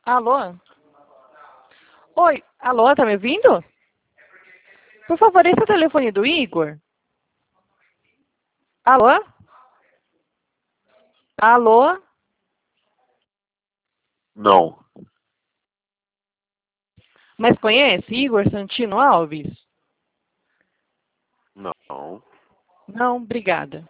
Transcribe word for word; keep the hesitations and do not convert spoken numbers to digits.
Alô? Oi, alô, tá me ouvindo? Por favor, esse é o telefone do Igor? Alô? Alô? Não. Mas conhece Igor Santino Alves? Não. Não, obrigada.